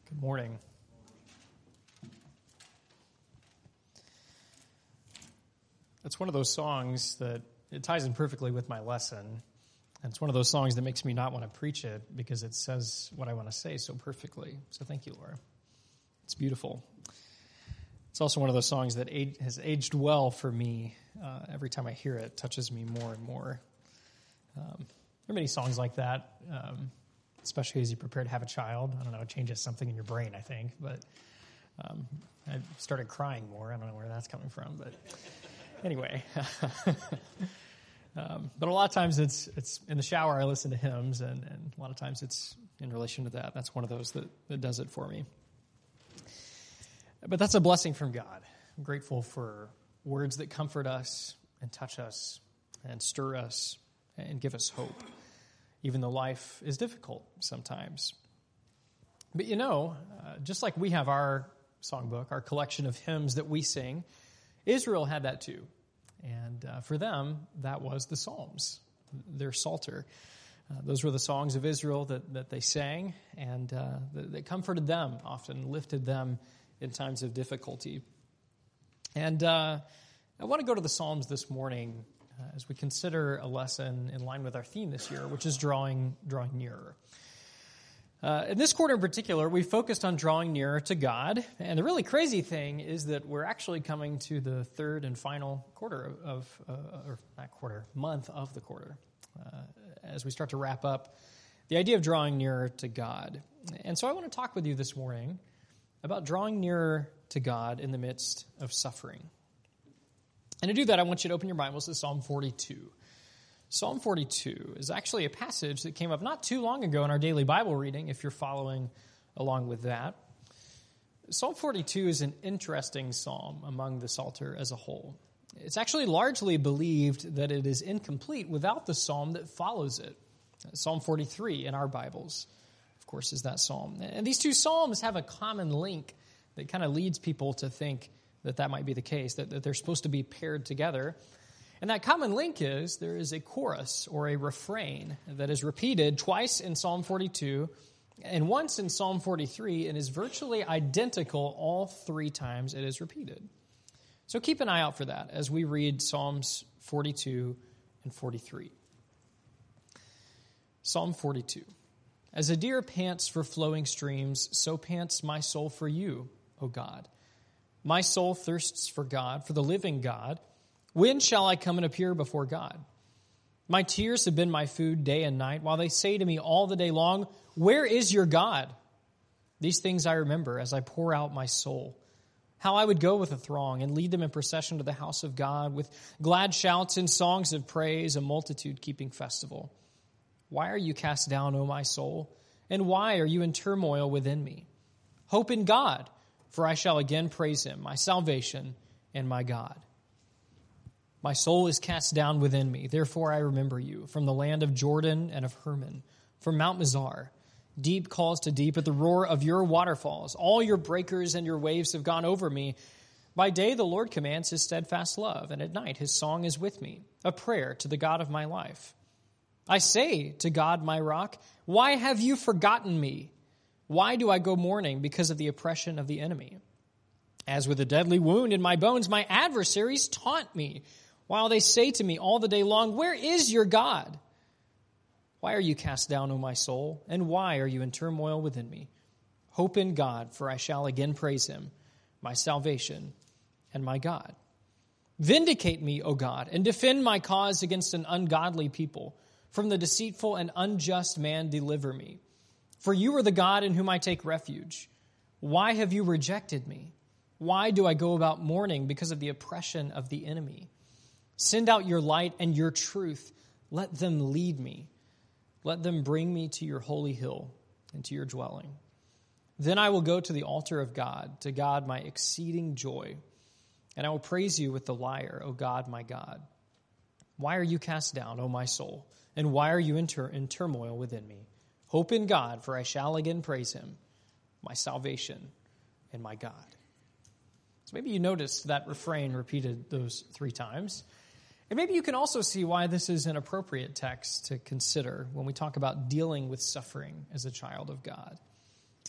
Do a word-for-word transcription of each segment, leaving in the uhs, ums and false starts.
Good morning. It's one of those songs that it ties in perfectly with my lesson. And it's one of those songs that makes me not want to preach it because it says what I want to say so perfectly. So thank you, Laura. It's beautiful. It's also one of those songs that age, has aged well for me. Uh, every time I hear it, it touches me more and more. Um, there are many songs like that, um, especially as you prepare to have a child. I don't know, it changes something in your brain, I think. But um, I started crying more. I don't know where that's coming from, but anyway. um, but a lot of times it's it's in the shower I listen to hymns, and, and a lot of times it's in relation to that. That's one of those that, that does it for me. But that's a blessing from God. I'm grateful for words that comfort us and touch us and stir us and give us hope, even though life is difficult sometimes. But you know, uh, just like we have our songbook, our collection of hymns that we sing, Israel had that too. And uh, for them, that was the Psalms, their Psalter. Uh, those were the songs of Israel that, that they sang, and uh, that, that comforted them often, lifted them in times of difficulty. And uh, I want to go to the Psalms this morning uh, as we consider a lesson in line with our theme this year, which is drawing, drawing nearer. Uh, in this quarter in particular, we focused on drawing nearer to God. And the really crazy thing is that we're actually coming to the third and final quarter of, uh, or not quarter, month of the quarter, uh, as we start to wrap up the idea of drawing nearer to God. And so I want to talk with you this morning about drawing nearer to God in the midst of suffering. And to do that, I want you to open your Bibles to Psalm forty-two. Psalm forty-two is actually a passage that came up not too long ago in our daily Bible reading, if you're following along with that. Psalm forty-two is an interesting psalm among the Psalter as a whole. It's actually largely believed that it is incomplete without the psalm that follows it. Psalm forty-three in our Bibles, of course, is that psalm. And these two psalms have a common link that kind of leads people to think that that might be the case, that, that they're supposed to be paired together. And that common link is there is a chorus or a refrain that is repeated twice in Psalm forty-two and once in Psalm forty-three, and is virtually identical all three times it is repeated. So keep an eye out for that as we read Psalms forty-two and forty-three. Psalm forty-two. As a deer pants for flowing streams, so pants my soul for you, O God. My soul thirsts for God, for the living God. When shall I come and appear before God? My tears have been my food day and night, while they say to me all the day long, where is your God? These things I remember as I pour out my soul. How I would go with a throng and lead them in procession to the house of God with glad shouts and songs of praise, a multitude keeping festival. Why are you cast down, O my soul? And why are you in turmoil within me? Hope in God, for I shall again praise him, my salvation and my God. My soul is cast down within me, therefore I remember you, from the land of Jordan and of Hermon, from Mount Mizar. Deep calls to deep at the roar of your waterfalls. All your breakers and your waves have gone over me. By day the Lord commands his steadfast love, and at night his song is with me, a prayer to the God of my life. I say to God, my rock, why have you forgotten me? Why do I go mourning because of the oppression of the enemy? As with a deadly wound in my bones, my adversaries taunt me, while they say to me all the day long, where is your God? Why are you cast down, O my soul? And why are you in turmoil within me? Hope in God, for I shall again praise him, my salvation and my God. Vindicate me, O God, and defend my cause against an ungodly people. From the deceitful and unjust man deliver me. For you are the God in whom I take refuge. Why have you rejected me? Why do I go about mourning because of the oppression of the enemy? Send out your light and your truth. Let them lead me. Let them bring me to your holy hill and to your dwelling. Then I will go to the altar of God, to God my exceeding joy. And I will praise you with the lyre, O God, my God. Why are you cast down, O my soul? And why are you in, tur- in turmoil within me? Hope in God, for I shall again praise him, my salvation and my God. So maybe you noticed that refrain repeated those three times. And maybe you can also see why this is an appropriate text to consider when we talk about dealing with suffering as a child of God.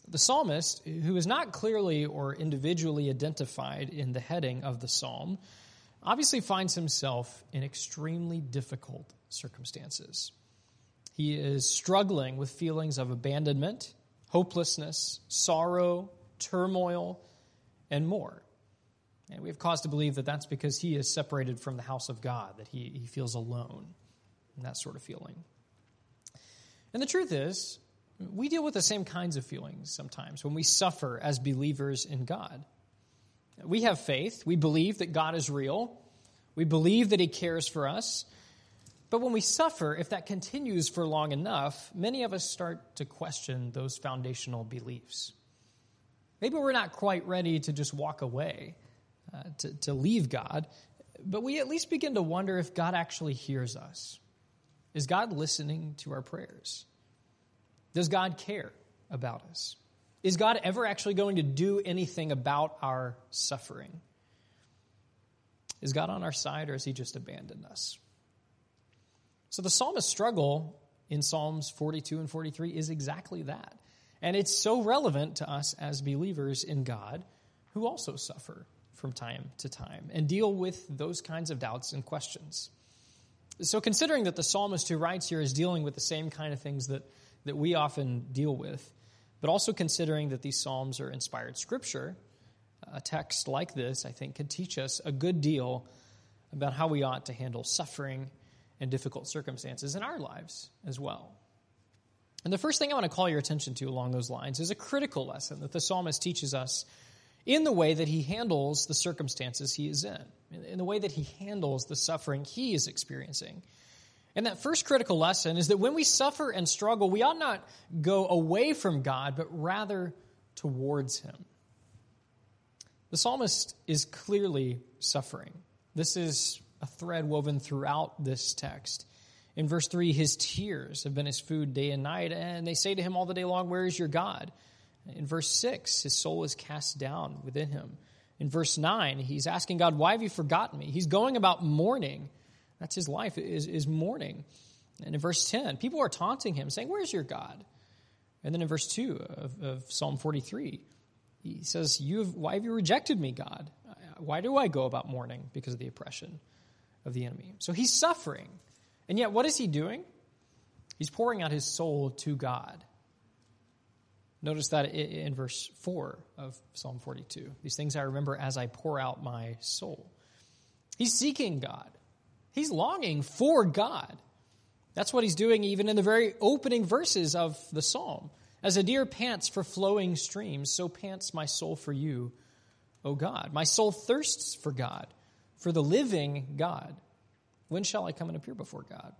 The psalmist, who is not clearly or individually identified in the heading of the psalm, obviously finds himself in extremely difficult circumstances. He is struggling with feelings of abandonment, hopelessness, sorrow, turmoil, and more. And we have cause to believe that that's because he is separated from the house of God, that he, he feels alone, and that sort of feeling. And the truth is, we deal with the same kinds of feelings sometimes when we suffer as believers in God. We have faith. We believe that God is real. We believe that he cares for us. But when we suffer, if that continues for long enough, many of us start to question those foundational beliefs. Maybe we're not quite ready to just walk away, uh, to, to leave God, but we at least begin to wonder if God actually hears us. Is God listening to our prayers? Does God care about us? Is God ever actually going to do anything about our suffering? Is God on our side, or has he just abandoned us? So the psalmist's struggle in Psalms forty-two and forty-three is exactly that. And it's so relevant to us as believers in God who also suffer from time to time and deal with those kinds of doubts and questions. So considering that the psalmist who writes here is dealing with the same kind of things that, that we often deal with, but also considering that these psalms are inspired scripture, a text like this, I think, could teach us a good deal about how we ought to handle suffering and difficult circumstances in our lives as well. And the first thing I want to call your attention to along those lines is a critical lesson that the psalmist teaches us in the way that he handles the circumstances he is in, in the way that he handles the suffering he is experiencing. And that first critical lesson is that when we suffer and struggle, we ought not go away from God, but rather towards him. The psalmist is clearly suffering. This is a thread woven throughout this text. In verse three, his tears have been his food day and night, and they say to him all the day long, "Where is your God?" In verse six, his soul is cast down within him. In verse nine, he's asking God, "Why have you forgotten me?" He's going about mourning. That's his life, is, is mourning. And in verse ten, people are taunting him, saying, "Where's your God?" And then in verse two of, of Psalm forty-three, he says, "You have, why have you rejected me, God? Why do I go about mourning because of the oppression of the enemy?" So he's suffering. And yet, what is he doing? He's pouring out his soul to God. Notice that in verse four of Psalm forty-two. These things I remember as I pour out my soul. He's seeking God. He's longing for God. That's what he's doing even in the very opening verses of the psalm. As a deer pants for flowing streams, so pants my soul for you, O God. My soul thirsts for God, for the living God. When shall I come and appear before God?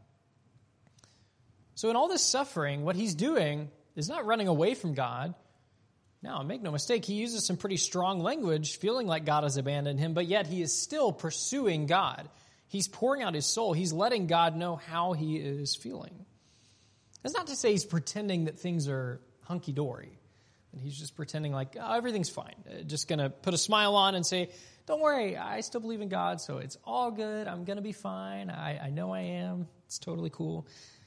So in all this suffering, what he's doing is not running away from God. Now, make no mistake, he uses some pretty strong language, feeling like God has abandoned him, but yet he is still pursuing God. He's pouring out his soul. He's letting God know how he is feeling. That's not to say he's pretending that things are hunky-dory, that he's just pretending like, oh, everything's fine. Just going to put a smile on and say, don't worry, I still believe in God, so it's all good. I'm going to be fine. I, I know I am. It's totally cool.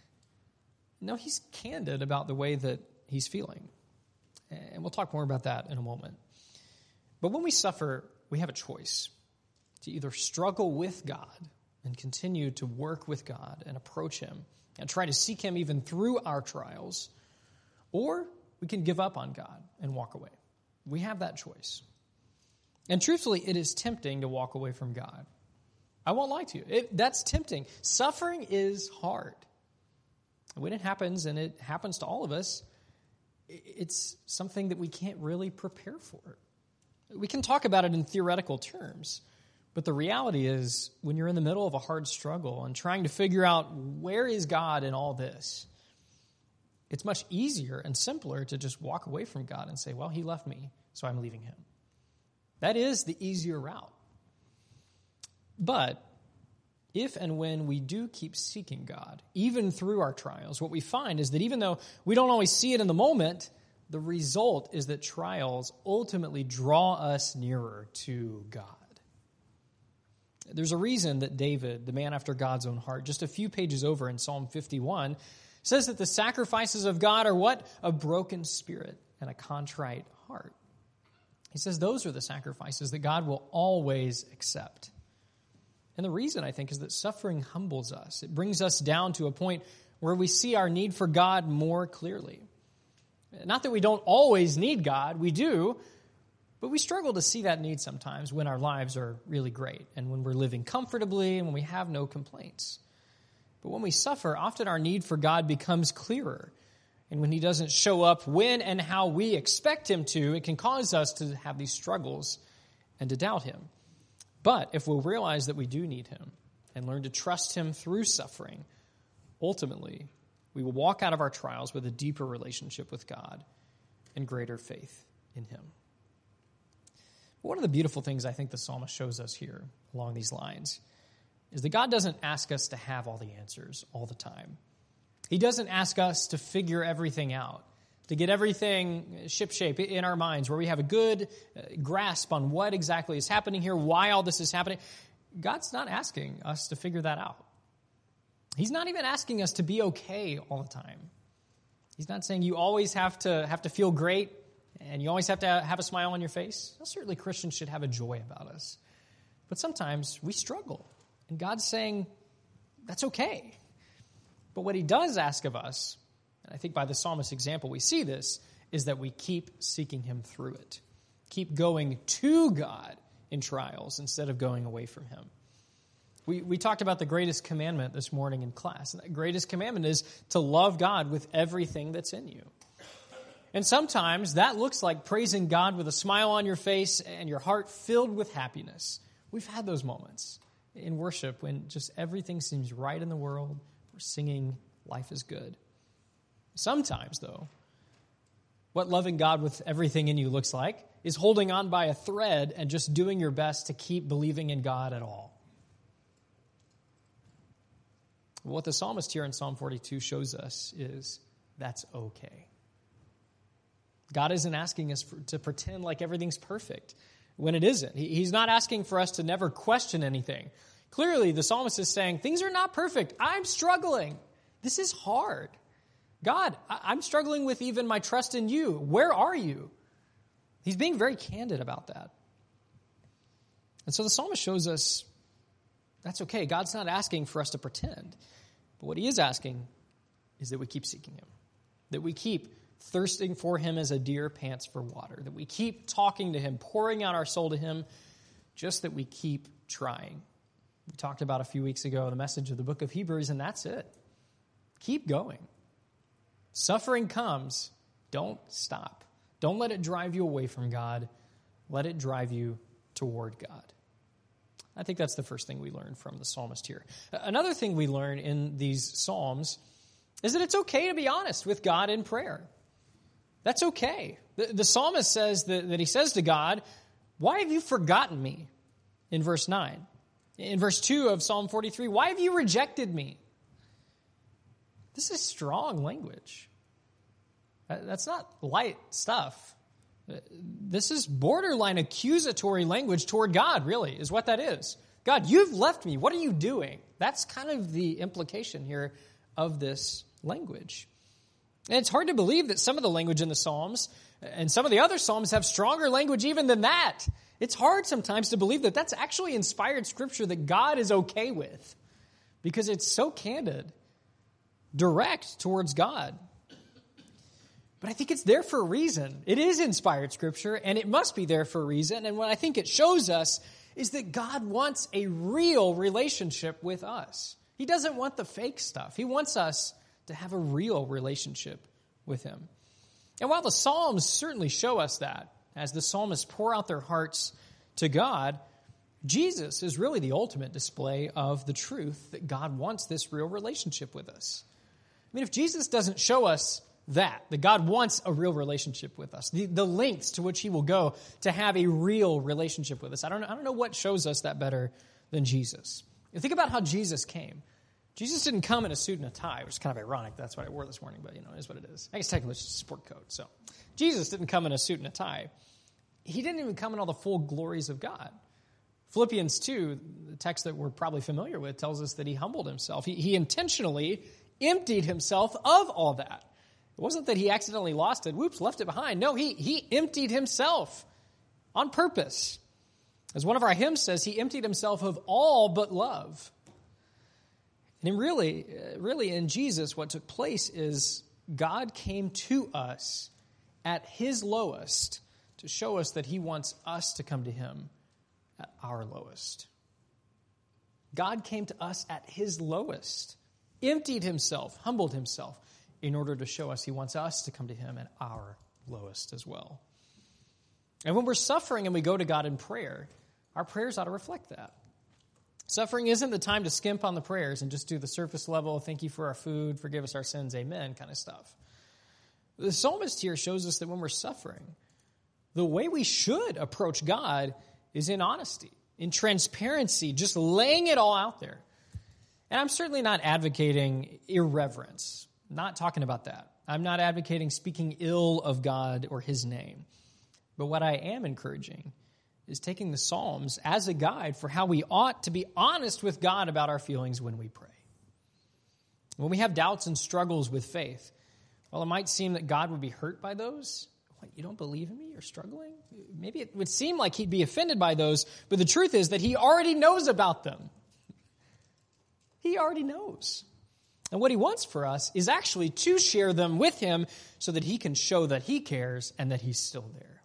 No, he's candid about the way that he's feeling. And we'll talk more about that in a moment. But when we suffer, we have a choice to either struggle with God and continue to work with God and approach him and try to seek him even through our trials, or we can give up on God and walk away. We have that choice. And truthfully, it is tempting to walk away from God. I won't lie to you. It, that's tempting. Suffering is hard. When it happens, and it happens to all of us, it's something that we can't really prepare for. We can talk about it in theoretical terms, but the reality is when you're in the middle of a hard struggle and trying to figure out where is God in all this, it's much easier and simpler to just walk away from God and say, well, he left me, so I'm leaving him. That is the easier route. But if and when we do keep seeking God, even through our trials, what we find is that even though we don't always see it in the moment, the result is that trials ultimately draw us nearer to God. There's a reason that David, the man after God's own heart, just a few pages over in Psalm fifty-one, It says that the sacrifices of God are what? A broken spirit and a contrite heart. He says those are the sacrifices that God will always accept. And the reason, I think, is that suffering humbles us. It brings us down to a point where we see our need for God more clearly. Not that we don't always need God, we do, but we struggle to see that need sometimes when our lives are really great and when we're living comfortably and when we have no complaints. But when we suffer, often our need for God becomes clearer. And when he doesn't show up when and how we expect him to, it can cause us to have these struggles and to doubt him. But if we'll realize that we do need him and learn to trust him through suffering, ultimately, we will walk out of our trials with a deeper relationship with God and greater faith in him. But one of the beautiful things I think the psalmist shows us here along these lines is that God doesn't ask us to have all the answers all the time. He doesn't ask us to figure everything out, to get everything shipshape in our minds where we have a good grasp on what exactly is happening here, why all this is happening. God's not asking us to figure that out. He's not even asking us to be okay all the time. He's not saying you always have to have to feel great and you always have to have a smile on your face. Well, certainly Christians should have a joy about us. But sometimes we struggle. And God's saying, that's okay. But what he does ask of us, and I think by the psalmist's example we see this, is that we keep seeking him through it. Keep going to God in trials instead of going away from him. We we talked about the greatest commandment this morning in class. And that greatest commandment is to love God with everything that's in you. And sometimes that looks like praising God with a smile on your face and your heart filled with happiness. We've had those moments in worship when just everything seems right in the world. We're singing, life is good. Sometimes, though, what loving God with everything in you looks like is holding on by a thread and just doing your best to keep believing in God at all. What the psalmist here in Psalm forty-two shows us is that's okay. God isn't asking us for, to pretend like everything's perfect when it isn't. He, he's not asking for us to never question anything. Clearly, the psalmist is saying, things are not perfect. I'm struggling. This is hard. God, I, I'm struggling with even my trust in you. Where are you? He's being very candid about that. And so the psalmist shows us that's okay. God's not asking for us to pretend. But what he is asking is that we keep seeking him, that we keep thirsting for him as a deer pants for water, that we keep talking to him, pouring out our soul to him, just that we keep trying. We talked about a few weeks ago the message of the book of Hebrews, and that's it. Keep going. Suffering comes. Don't stop. Don't let it drive you away from God. Let it drive you toward God. I think that's the first thing we learn from the psalmist here. Another thing we learn in these psalms is that it's okay to be honest with God in prayer. That's okay. The, the psalmist says that, that he says to God, why have you forgotten me? In verse nine. In verse two of Psalm forty-three, why have you rejected me? This is strong language. That's not light stuff. This is borderline accusatory language toward God, really, is what that is. God, you've left me. What are you doing? That's kind of the implication here of this language. And it's hard to believe that some of the language in the Psalms and some of the other Psalms have stronger language even than that. It's hard sometimes to believe that that's actually inspired scripture that God is okay with because it's so candid, direct towards God. But I think it's there for a reason. It is inspired scripture, and it must be there for a reason. And what I think it shows us is that God wants a real relationship with us. He doesn't want the fake stuff. He wants us to have a real relationship with him. And while the Psalms certainly show us that, as the psalmists pour out their hearts to God, Jesus is really the ultimate display of the truth that God wants this real relationship with us. I mean, if Jesus doesn't show us that, that God wants a real relationship with us, the, the lengths to which he will go to have a real relationship with us, I don't, I don't know what shows us that better than Jesus. You think about how Jesus came. Jesus didn't come in a suit and a tie, which is kind of ironic. That's what I wore this morning, but you know, it is what it is. I guess technically it's just a sport coat. So Jesus didn't come in a suit and a tie. He didn't even come in all the full glories of God. Philippians two, the text that we're probably familiar with, tells us that he humbled himself. He, he intentionally emptied himself of all that. It wasn't that he accidentally lost it, whoops, left it behind. No, he, he emptied himself on purpose. As one of our hymns says, he emptied himself of all but love. And really, really in Jesus, what took place is God came to us at his lowest to show us that he wants us to come to him at our lowest. God came to us at his lowest, emptied himself, humbled himself, in order to show us he wants us to come to him at our lowest as well. And when we're suffering and we go to God in prayer, our prayers ought to reflect that. Suffering isn't the time to skimp on the prayers and just do the surface level, thank you for our food, forgive us our sins, amen, kind of stuff. The psalmist here shows us that when we're suffering, the way we should approach God is in honesty, in transparency, just laying it all out there. And I'm certainly not advocating irreverence. Not talking about that. I'm not advocating speaking ill of God or his name. But what I am encouraging is taking the Psalms as a guide for how we ought to be honest with God about our feelings when we pray. When we have doubts and struggles with faith, well, it might seem that God would be hurt by those. What, you don't believe in me? You're struggling? Maybe it would seem like he'd be offended by those, but the truth is that he already knows about them. He already knows. And what he wants for us is actually to share them with him so that he can show that he cares and that he's still there.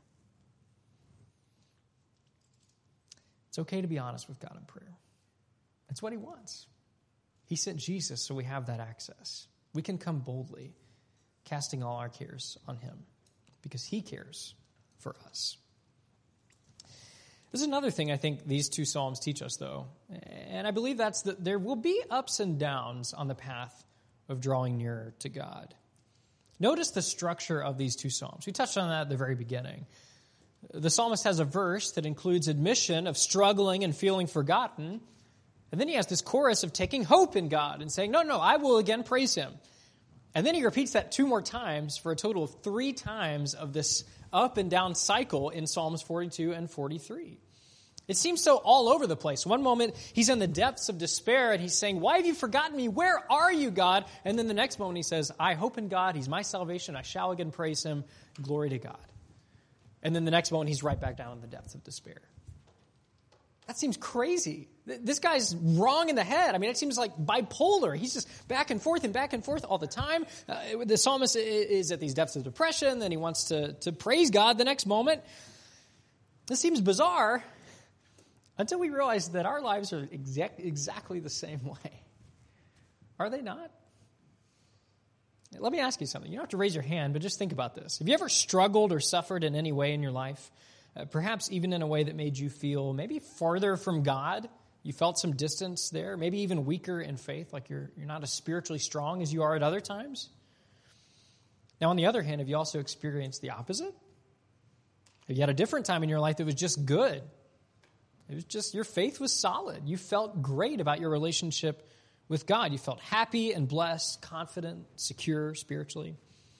It's okay to be honest with God in prayer. That's what he wants. He sent Jesus so we have that access. We can come boldly, casting all our cares on him because he cares for us. There's another thing I think these two Psalms teach us, though, and I believe that's that there will be ups and downs on the path of drawing nearer to God. Notice the structure of these two Psalms. We touched on that at the very beginning. The psalmist has a verse that includes admission of struggling and feeling forgotten, and then he has this chorus of taking hope in God and saying, no, no, I will again praise him. And then he repeats that two more times for a total of three times of this up and down cycle in Psalms forty-two and forty-three. It seems so all over the place. One moment, he's in the depths of despair, and he's saying, why have you forgotten me? Where are you, God? And then the next moment, he says, I hope in God. He's my salvation. I shall again praise him. Glory to God. And then the next moment, he's right back down in the depths of despair. That seems crazy. This guy's wrong in the head. I mean, it seems like bipolar. He's just back and forth and back and forth all the time. Uh, the psalmist is at these depths of depression, then he wants to, to praise God the next moment. This seems bizarre until we realize that our lives are exact, exactly the same way. Are they not? Let me ask you something. You don't have to raise your hand, but just think about this. Have you ever struggled or suffered in any way in your life? Uh, perhaps even in a way that made you feel maybe farther from God. You felt some distance there, maybe even weaker in faith, like you're, you're not as spiritually strong as you are at other times. Now, on the other hand, have you also experienced the opposite? Have you had a different time in your life that was just good? It was just, your faith was solid. You felt great about your relationship with God. You felt happy and blessed, confident, secure spiritually.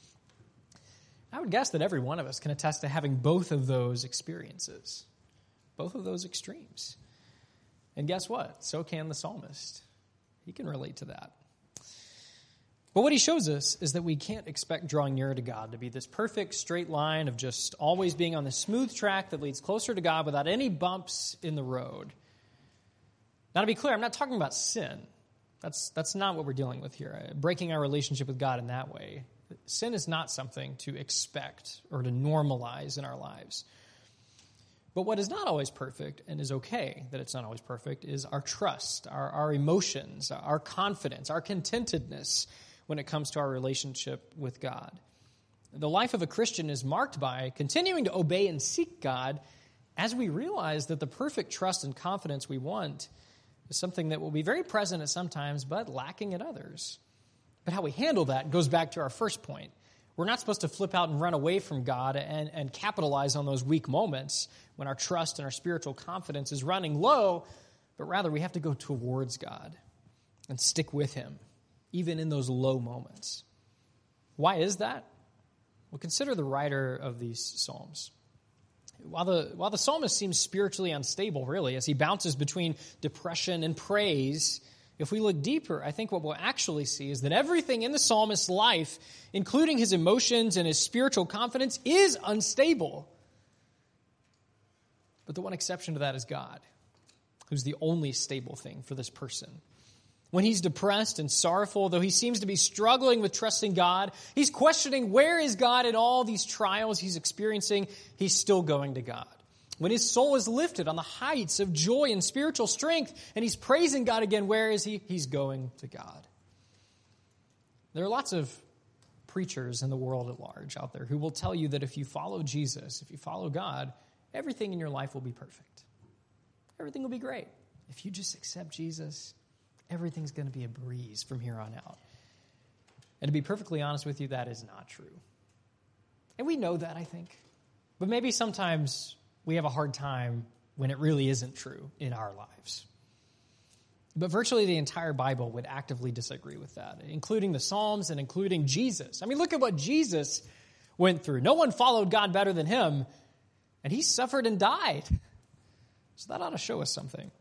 I would guess that every one of us can attest to having both of those experiences, both of those extremes. And guess what? So can the psalmist. He can relate to that. But what he shows us is that we can't expect drawing nearer to God to be this perfect straight line of just always being on the smooth track that leads closer to God without any bumps in the road. Now, to be clear, I'm not talking about sin. That's, that's not what we're dealing with here, breaking our relationship with God in that way. Sin is not something to expect or to normalize in our lives. But what is not always perfect, and is okay that it's not always perfect, is our trust, our, our emotions, our confidence, our contentedness when it comes to our relationship with God. The life of a Christian is marked by continuing to obey and seek God as we realize that the perfect trust and confidence we want is something that will be very present at some times, but lacking at others. But how we handle that goes back to our first point. We're not supposed to flip out and run away from God and, and capitalize on those weak moments when our trust and our spiritual confidence is running low, but rather we have to go towards God and stick with him, even in those low moments. Why is that? Well, consider the writer of these Psalms. While the, while the psalmist seems spiritually unstable, really, as he bounces between depression and praise, if we look deeper, I think what we'll actually see is that everything in the psalmist's life, including his emotions and his spiritual confidence, is unstable. But the one exception to that is God, who's the only stable thing for this person. When he's depressed and sorrowful, though he seems to be struggling with trusting God, he's questioning where is God in all these trials he's experiencing, he's still going to God. When his soul is lifted on the heights of joy and spiritual strength, and he's praising God again, where is he? He's going to God. There are lots of preachers in the world at large out there who will tell you that if you follow Jesus, if you follow God, everything in your life will be perfect. Everything will be great. If you just accept Jesus, everything's going to be a breeze from here on out. And to be perfectly honest with you, that is not true. And we know that, I think. But maybe sometimes we have a hard time when it really isn't true in our lives. But virtually the entire Bible would actively disagree with that, including the Psalms and including Jesus. I mean, look at what Jesus went through. No one followed God better than him, and he suffered and died. So that ought to show us something.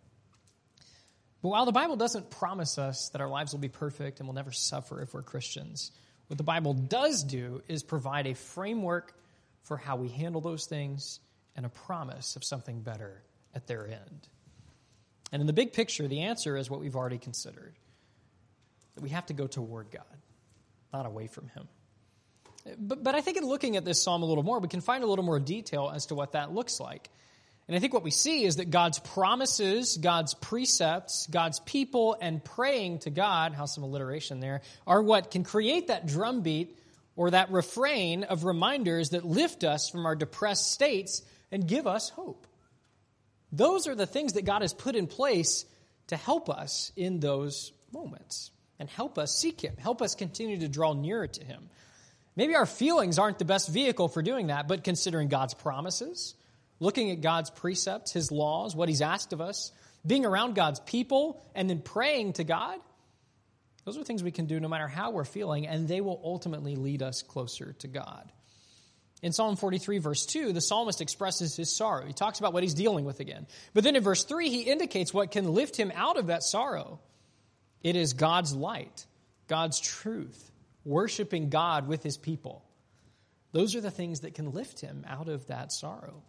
But while the Bible doesn't promise us that our lives will be perfect and we'll never suffer if we're Christians, what the Bible does do is provide a framework for how we handle those things and a promise of something better at their end. And in the big picture, the answer is what we've already considered, that we have to go toward God, not away from him. But, but I think in looking at this psalm a little more, we can find a little more detail as to what that looks like. And I think what we see is that God's promises, God's precepts, God's people, and praying to God, how's some alliteration there, are what can create that drumbeat or that refrain of reminders that lift us from our depressed states and give us hope. Those are the things that God has put in place to help us in those moments and help us seek him, help us continue to draw nearer to him. Maybe our feelings aren't the best vehicle for doing that, but considering God's promises, looking at God's precepts, his laws, what he's asked of us, being around God's people, and then praying to God, those are things we can do no matter how we're feeling, and they will ultimately lead us closer to God. In Psalm forty-three, verse two, the psalmist expresses his sorrow. He talks about what he's dealing with again. But then in verse three, he indicates what can lift him out of that sorrow. It is God's light, God's truth, worshiping God with his people. Those are the things that can lift him out of that sorrow.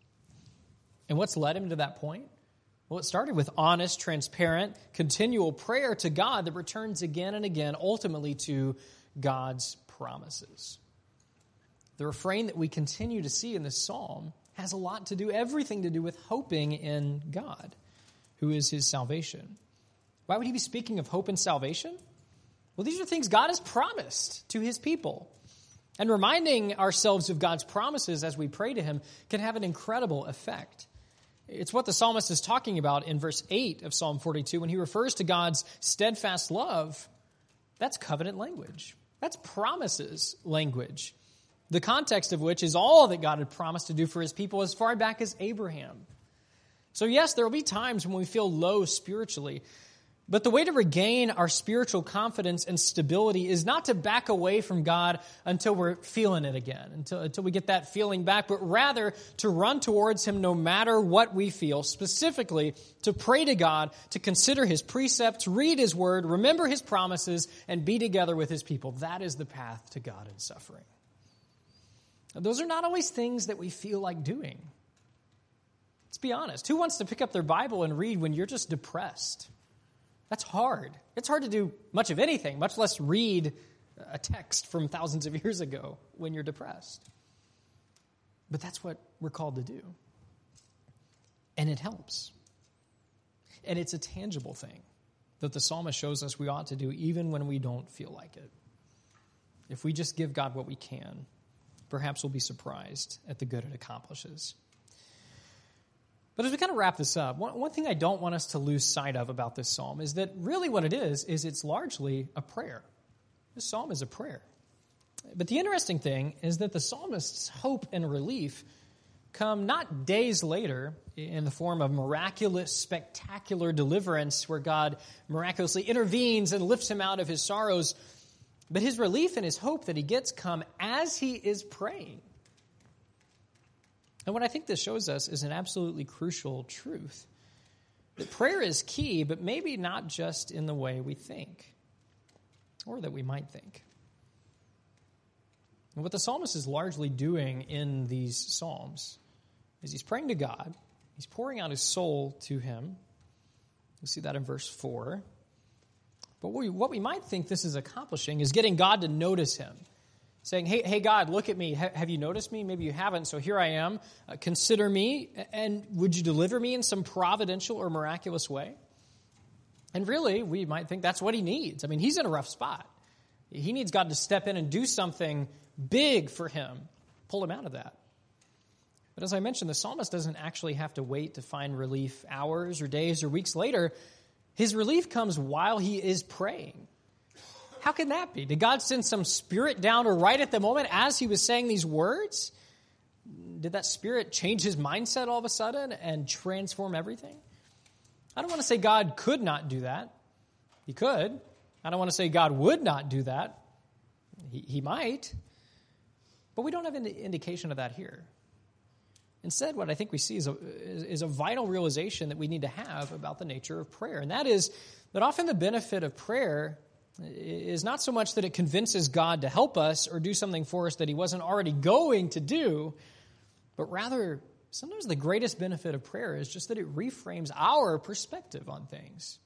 And what's led him to that point? Well, it started with honest, transparent, continual prayer to God that returns again and again, ultimately to God's promises. The refrain that we continue to see in this psalm has a lot to do, everything to do with hoping in God, who is his salvation. Why would he be speaking of hope and salvation? Well, these are things God has promised to his people. And reminding ourselves of God's promises as we pray to him can have an incredible effect. It's what the psalmist is talking about in verse eight of Psalm forty-two when he refers to God's steadfast love. That's covenant language. That's promises language. The context of which is all that God had promised to do for his people as far back as Abraham. So yes, there will be times when we feel low spiritually, but the way to regain our spiritual confidence and stability is not to back away from God until we're feeling it again, until, until we get that feeling back, but rather to run towards him no matter what we feel, specifically to pray to God, to consider his precepts, read his word, remember his promises, and be together with his people. That is the path to God in suffering. Those are not always things that we feel like doing. Let's be honest. Who wants to pick up their Bible and read when you're just depressed? That's hard. It's hard to do much of anything, much less read a text from thousands of years ago when you're depressed. But that's what we're called to do. And it helps. And it's a tangible thing that the psalmist shows us we ought to do even when we don't feel like it. If we just give God what we can, perhaps we'll be surprised at the good it accomplishes. But as we kind of wrap this up, one, one thing I don't want us to lose sight of about this psalm is that really what it is, is it's largely a prayer. This psalm is a prayer. But the interesting thing is that the psalmist's hope and relief come not days later in the form of miraculous, spectacular deliverance where God miraculously intervenes and lifts him out of his sorrows, but his relief and his hope that he gets come as he is praying. And what I think this shows us is an absolutely crucial truth. that prayer is key, but maybe not just in the way we think, or that we might think. And what the psalmist is largely doing in these psalms is he's praying to God. He's pouring out his soul to him. You'll see that in verse four. But what we, what we might think this is accomplishing is getting God to notice him. Saying, hey, hey, God, look at me. Ha- have you noticed me? Maybe you haven't, so here I am. Uh, consider me, and would you deliver me in some providential or miraculous way? And really, we might think that's what he needs. I mean, he's in a rough spot. He needs God to step in and do something big for him, pull him out of that. But as I mentioned, the psalmist doesn't actually have to wait to find relief hours or days or weeks later. His relief comes while he is praying. How can that be? Did God send some spirit down or right at the moment as he was saying these words? Did that spirit change his mindset all of a sudden and transform everything? I don't want to say God could not do that. He could. I don't want to say God would not do that. He, he might. But we don't have any indication of that here. Instead, what I think we see is a, is a vital realization that we need to have about the nature of prayer. And that is that often the benefit of prayer is not so much that it convinces God to help us or do something for us that he wasn't already going to do, but rather, sometimes the greatest benefit of prayer is just that it reframes our perspective on things.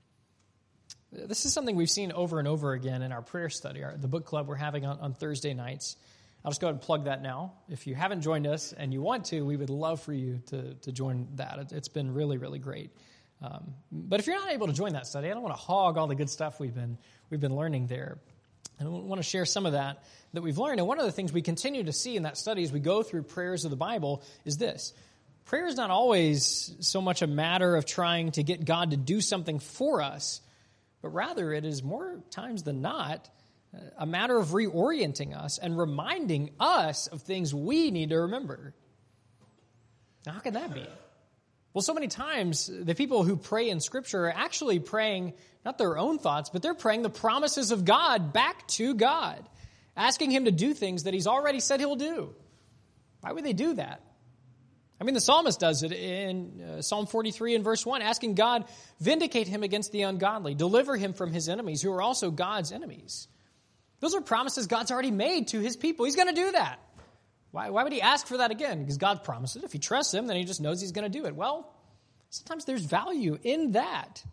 This is something we've seen over and over again in our prayer study, our, the book club we're having on, on Thursday nights. I'll just go ahead and plug that now. If you haven't joined us and you want to, we would love for you to, to join that. It's been really, really great. Um, but if you're not able to join that study, I don't want to hog all the good stuff we've been we've been learning there. And I want to share some of that that we've learned. And one of the things we continue to see in that study as we go through prayers of the Bible is this. Prayer is not always so much a matter of trying to get God to do something for us, but rather it is more times than not a matter of reorienting us and reminding us of things we need to remember. Now, how can that be? Well, so many times, the people who pray in Scripture are actually praying not their own thoughts, but they're praying the promises of God back to God, asking him to do things that he's already said he'll do. Why would they do that? I mean, the psalmist does it in uh, Psalm forty-three and verse one, asking God, vindicate him against the ungodly, deliver him from his enemies, who are also God's enemies. Those are promises God's already made to his people. He's going to do that. Why, why would he ask for that again? Because God promised it. If he trusts him, then he just knows he's going to do it. Well, sometimes there's value in that.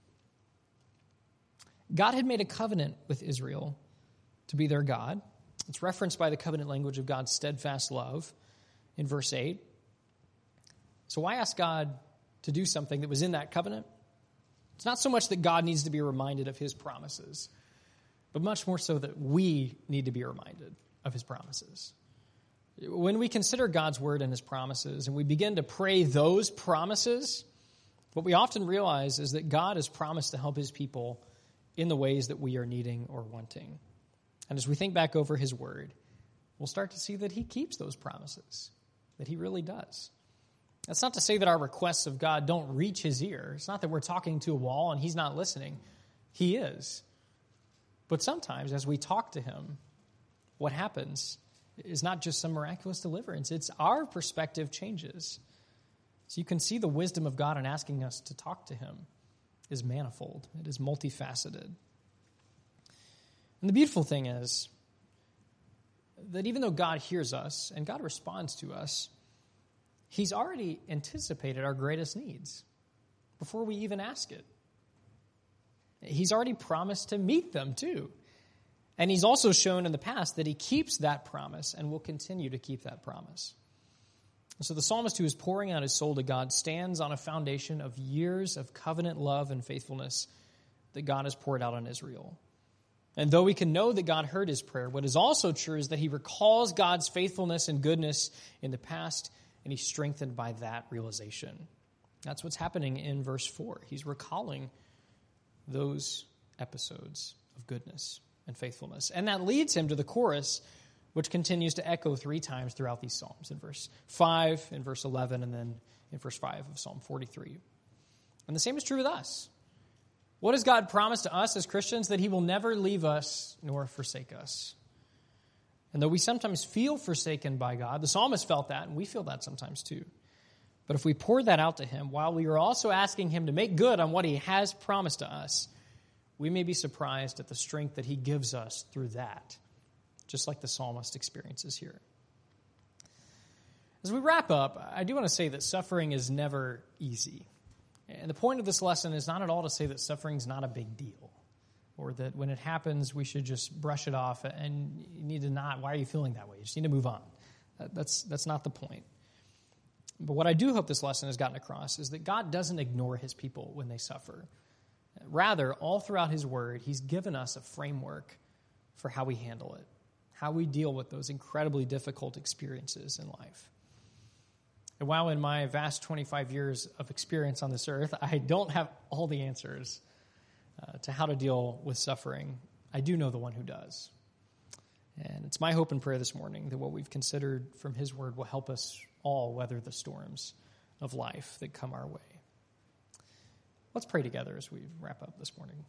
God had made a covenant with Israel to be their God. It's referenced by the covenant language of God's steadfast love in verse eight. So why ask God to do something that was in that covenant? It's not so much that God needs to be reminded of his promises, but much more so that we need to be reminded of his promises. When we consider God's word and his promises, and we begin to pray those promises, what we often realize is that God has promised to help his people in the ways that we are needing or wanting. And as we think back over his word, we'll start to see that he keeps those promises, that he really does. That's not to say that our requests of God don't reach his ear. It's not that we're talking to a wall and he's not listening. He is. But sometimes as we talk to him, what happens is not just some miraculous deliverance. It's our perspective changes. So you can see the wisdom of God in asking us to talk to him is manifold. It is multifaceted. And the beautiful thing is that even though God hears us and God responds to us, he's already anticipated our greatest needs before we even ask it. He's already promised to meet them too. And he's also shown in the past that he keeps that promise and will continue to keep that promise. So the psalmist who is pouring out his soul to God stands on a foundation of years of covenant love and faithfulness that God has poured out on Israel. And though we can know that God heard his prayer, what is also true is that he recalls God's faithfulness and goodness in the past, and he's strengthened by that realization. That's what's happening in verse four. He's recalling those episodes of goodness and faithfulness. And that leads him to the chorus, which continues to echo three times throughout these Psalms, in verse five, in verse eleven, and then in verse five of Psalm forty-three. And the same is true with us. What has God promised to us as Christians? That he will never leave us nor forsake us. And though we sometimes feel forsaken by God, the psalmist felt that, and we feel that sometimes too. But if we pour that out to him while we are also asking him to make good on what he has promised to us, we may be surprised at the strength that he gives us through that, just like the psalmist experiences here. As we wrap up, I do want to say that suffering is never easy. And the point of this lesson is not at all to say that suffering is not a big deal, or that when it happens, we should just brush it off and you need to not, why are you feeling that way? You just need to move on. That's, that's not the point. But what I do hope this lesson has gotten across is that God doesn't ignore his people when they suffer. Rather, all throughout his word, he's given us a framework for how we handle it, how we deal with those incredibly difficult experiences in life. And while in my vast twenty-five years of experience on this earth, I don't have all the answers uh, to how to deal with suffering, I do know the one who does. And it's my hope and prayer this morning that what we've considered from his word will help us all weather the storms of life that come our way. Let's pray together as we wrap up this morning.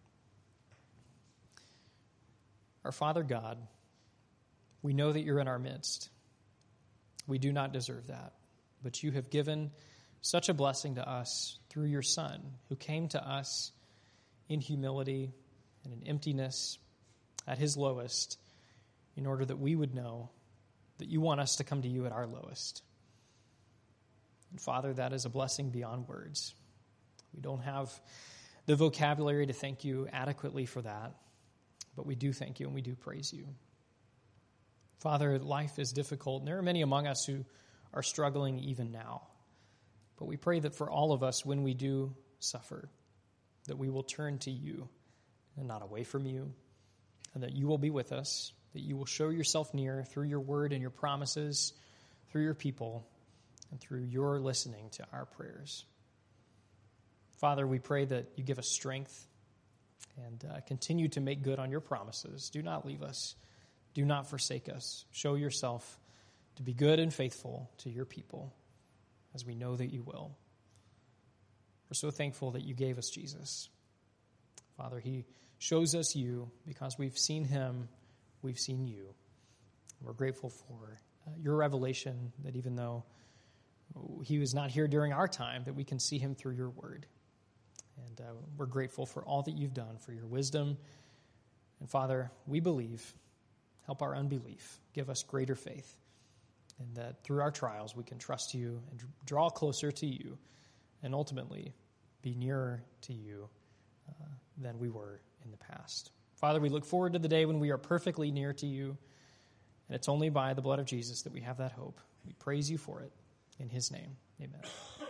Our Father God, we know that you're in our midst. We do not deserve that, but you have given such a blessing to us through your Son, who came to us in humility and in emptiness at his lowest, in order that we would know that you want us to come to you at our lowest. And Father, that is a blessing beyond words. We don't have the vocabulary to thank you adequately for that, but we do thank you and we do praise you. Father, life is difficult, and there are many among us who are struggling even now. But we pray that for all of us, when we do suffer, that we will turn to you and not away from you, and that you will be with us, that you will show yourself near through your word and your promises, through your people, and through your listening to our prayers. Father, we pray that you give us strength and uh, continue to make good on your promises. Do not leave us. Do not forsake us. Show yourself to be good and faithful to your people, as we know that you will. We're so thankful that you gave us Jesus. Father, he shows us you because we've seen him, we've seen you. We're grateful for uh, your revelation that even though he was not here during our time, that we can see him through your word. And uh, we're grateful for all that you've done, for your wisdom. And Father, we believe. Help our unbelief. Give us greater faith. And that through our trials, we can trust you and draw closer to you and ultimately be nearer to you uh, than we were in the past. Father, we look forward to the day when we are perfectly near to you. And it's only by the blood of Jesus that we have that hope. We praise you for it. In his name, amen.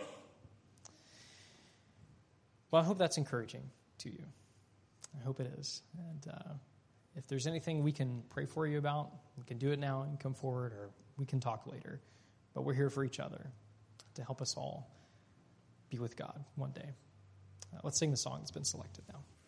Well, I hope that's encouraging to you. I hope it is. And uh, if there's anything we can pray for you about, we can do it now and come forward, or we can talk later. But we're here for each other to help us all be with God one day. Uh, let's sing the song that's been selected now.